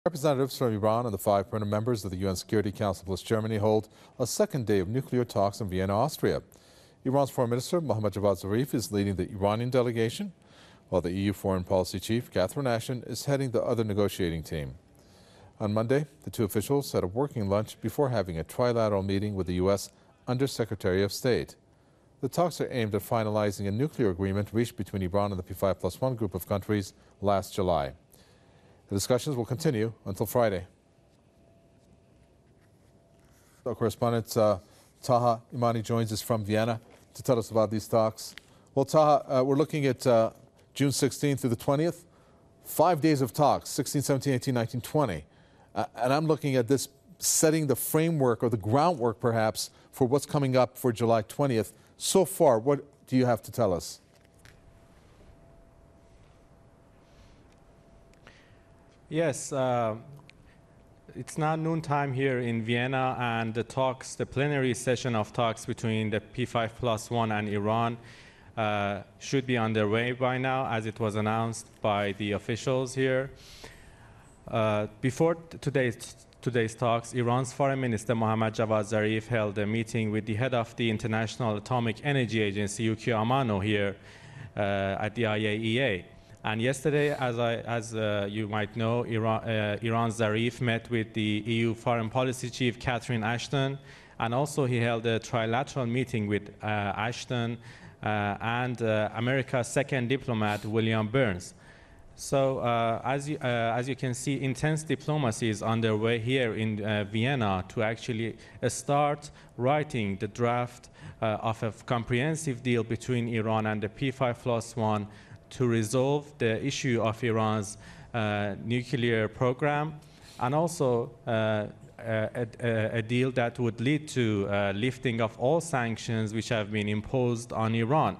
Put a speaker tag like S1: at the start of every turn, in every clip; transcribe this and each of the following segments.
S1: Representatives from Iran and the 5 permanent members of the UN Security Council plus Germany hold a second day of nuclear talks in Vienna, Austria. Iran's Foreign Minister Mohammad Javad Zarif is leading the Iranian delegation, while the EU Foreign Policy Chief Catherine Ashton is heading the other negotiating team. On Monday, the two officials had a working lunch before having a trilateral meeting with the U.S. Undersecretary of State. The talks are aimed at finalizing a nuclear agreement reached between Iran and the P5+1 group of countries last July. The discussions will continue until Friday. Our correspondent Taha Imani joins us from Vienna to tell us about these talks. Well, Taha, we're looking at June 16th through the 20th. 5 days of talks, 16, 17, 18, 19, 20. And I'm looking at this setting the framework or the groundwork, perhaps, for what's coming up for July 20th. So far, what do you have to tell us?
S2: Yes, it's now noontime here in Vienna, and the plenary session of talks between the P5+1 and Iran should be underway by now, as it was announced by the officials here. Before today's talks, Iran's Foreign Minister Mohammad Javad Zarif held a meeting with the head of the International Atomic Energy Agency, Yukio Amano, here at the IAEA. And yesterday, as you might know, Iran's Zarif met with the EU Foreign Policy Chief Catherine Ashton, and also he held a trilateral meeting with Ashton and America's second diplomat, William Burns. So as you can see, intense diplomacy is underway here in Vienna to actually start writing the draft of a comprehensive deal between Iran and the P5+1 to resolve the issue of Iran's nuclear program, and also a deal that would lead to lifting of all sanctions which have been imposed on Iran.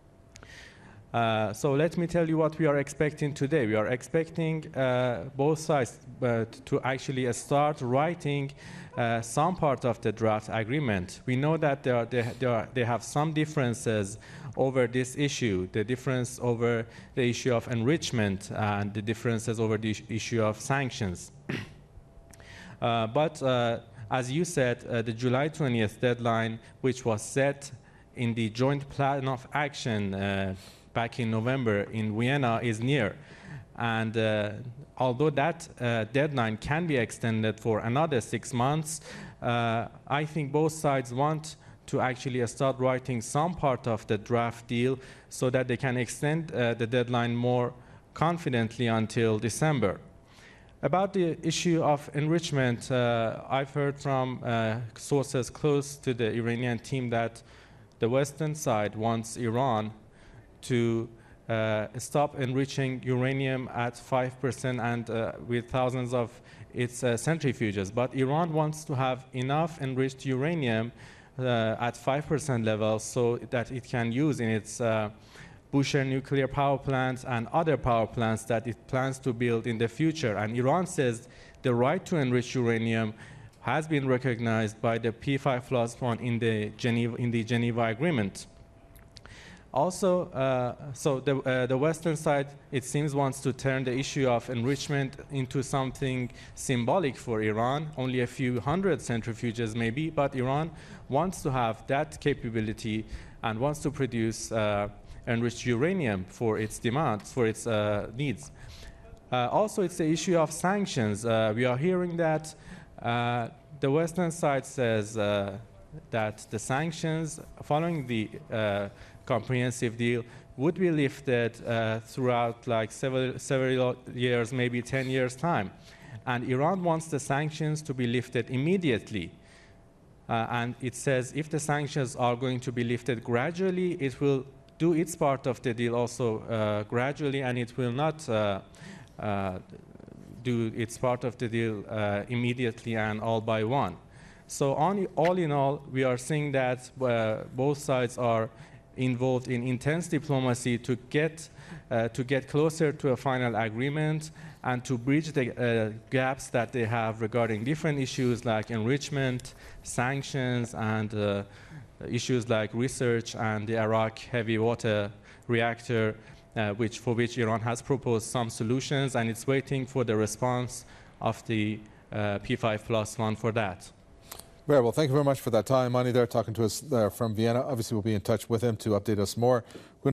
S2: So let me tell you what we are expecting today. We are expecting both sides to actually start writing some part of the draft agreement. We know that they have some differences over this issue, the difference over the issue of enrichment and the differences over the issue of sanctions. But as you said, the July 20th deadline, which was set in the joint plan of action back in November in Vienna, is near. And although that deadline can be extended for another 6 months, I think both sides want to actually start writing some part of the draft deal so that they can extend the deadline more confidently until December. About the issue of enrichment, I've heard from sources close to the Iranian team that the Western side wants Iran to stop enriching uranium at 5% and with thousands of its centrifuges. But Iran wants to have enough enriched uranium at 5% level so that it can use in its Bushehr nuclear power plants and other power plants that it plans to build in the future. And Iran says the right to enrich uranium has been recognized by the P5+1 in the Geneva Agreement. Also, so the Western side, it seems, wants to turn the issue of enrichment into something symbolic for Iran, only a few hundred centrifuges maybe, but Iran wants to have that capability and wants to produce enriched uranium for its demands, for its needs. Also, it's the issue of sanctions. We are hearing that the Western side says that the sanctions following the comprehensive deal would be lifted throughout like several years, maybe 10 years' time. And Iran wants the sanctions to be lifted immediately. And it says if the sanctions are going to be lifted gradually, it will do its part of the deal also gradually, and it will not do its part of the deal immediately and all by one. So all in all, we are seeing that both sides are involved in intense diplomacy to get closer to a final agreement and to bridge the gaps that they have regarding different issues like enrichment, sanctions, and issues like research and the Arak heavy water reactor, for which Iran has proposed some solutions, and it's waiting for the response of the P5+1 for that.
S1: Very well. Thank you very much for that time. Mani there talking to us from Vienna. Obviously, we'll be in touch with him to update us more.